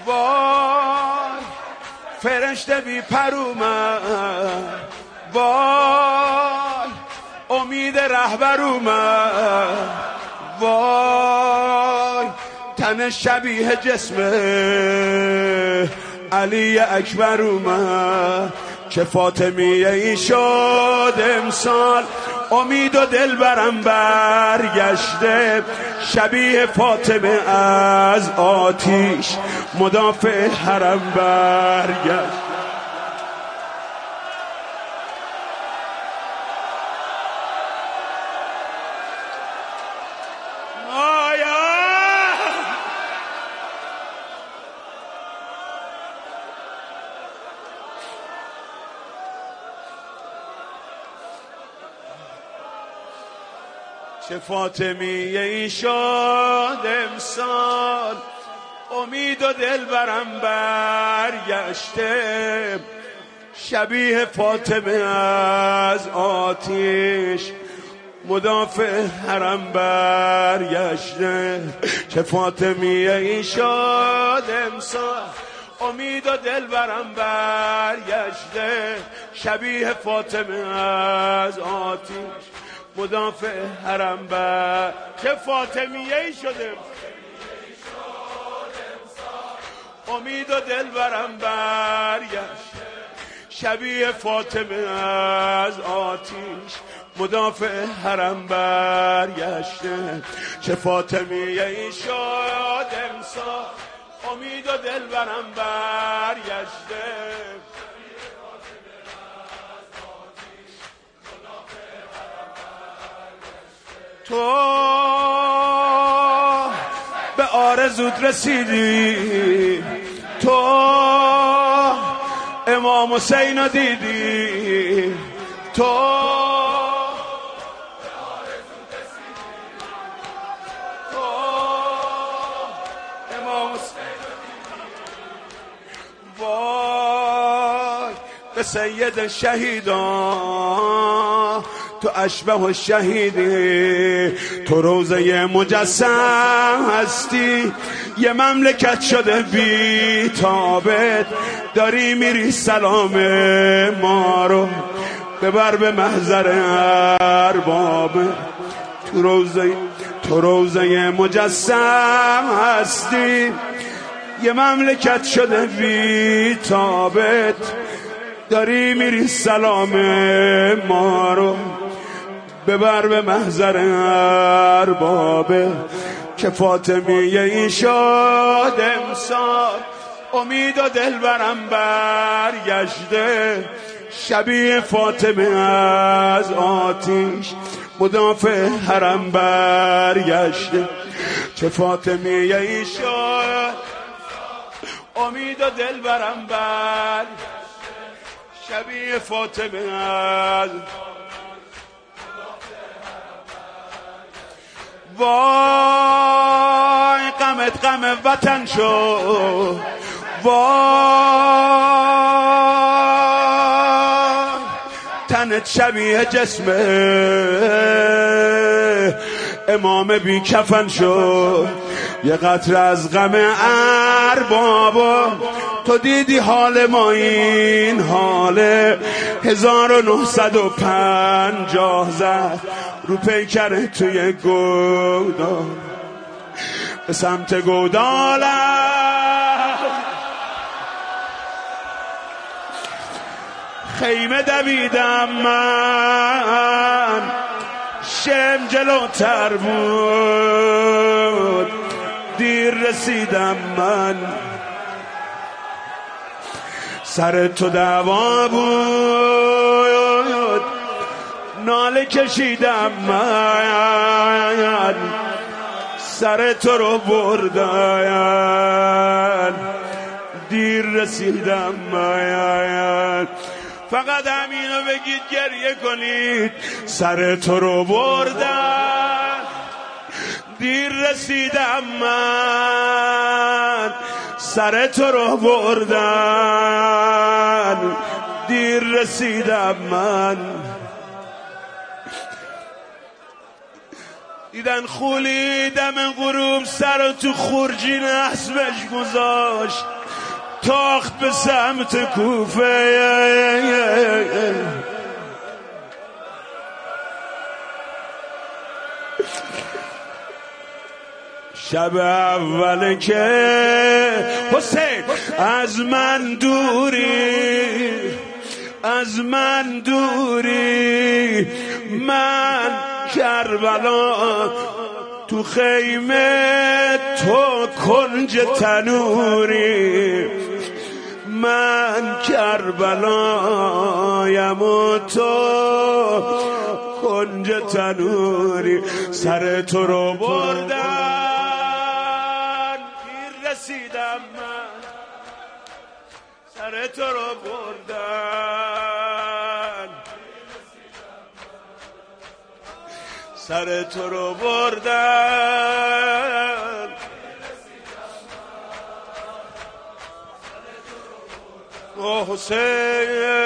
وای فرشته بی پر اومد، وای امید رهبر اومد، وای تن شبیه جسم علی اکبر اومد که فاطمیه ای شد امسال، امید و دل برم برگشته شبیه فاطمه از آتیش مدافع حرم برگشت. چه فاطمیه ای شد امسال، امید و دل برم برگشته شبیه فاطمه از آتیش مدافع حرم برگشته. چه فاطمیه ای شد امسال، امید و دل برم برگشته شبیه فاطمه از آتیش مدافع حرم بر. چه فاطمیه ای شده امید و دل برم برگشت شبیه فاطمه از آتیش مدافع حرم برگشته. چه فاطمیه ای شد امسال، امید و دل برم برگشته تو به آرزوت رسیدی، تو امام حسین رو دیدی، تو امام حسین رو دیدی. وای به سید شهیدان تو اشبه و شهیدی، تو روزه مجسم هستی، یه مملکت شده بی تابت، داری میری سلام ما رو ببر به محضر ارباب. تو روزه مجسم هستی، یه مملکت شده بی تابت، داری میری سلام ما رو ببر به محضر اربابه. که فاطمیه ای شد امسال، امید و دل برم برگشته شبیه فاطمه از آتیش مدافع حرم برگشته. چه فاطمیه ای شد امید و دل برم برگشته شبیه فاطمه از. وای غمت غم وطن شد، وای تنت شبیه جسم امام بی کفن شد. یه قطره از غم اربابا تو دیدی حال ما این حاله، 1950 زد رو پیکره توی گودال، به سمت گودالم خیمه دویدم من، شم جلوتر بود دیر رسیدم من، سر تو دعوا بود ناله کشیدم من، سر تو رو بردن دیر رسیدم من. فقط همینو بگید گریه کنید، سر تو رو بردن دیر رسیدم من، سر تو رو بردن دیر رسیدم من. دیدن خولی دم غروب سر تو خورجین اسبش گذاشت تاخت به سمت کوفه. شب اول که حسین از من دوری من کربلا تو خیمه تو کنج تنوری من کربلایم و تو کنج تنوری سر تو رو بردن پیر رسیدم من سر تو رو بردن سر تو رو بردن او حسین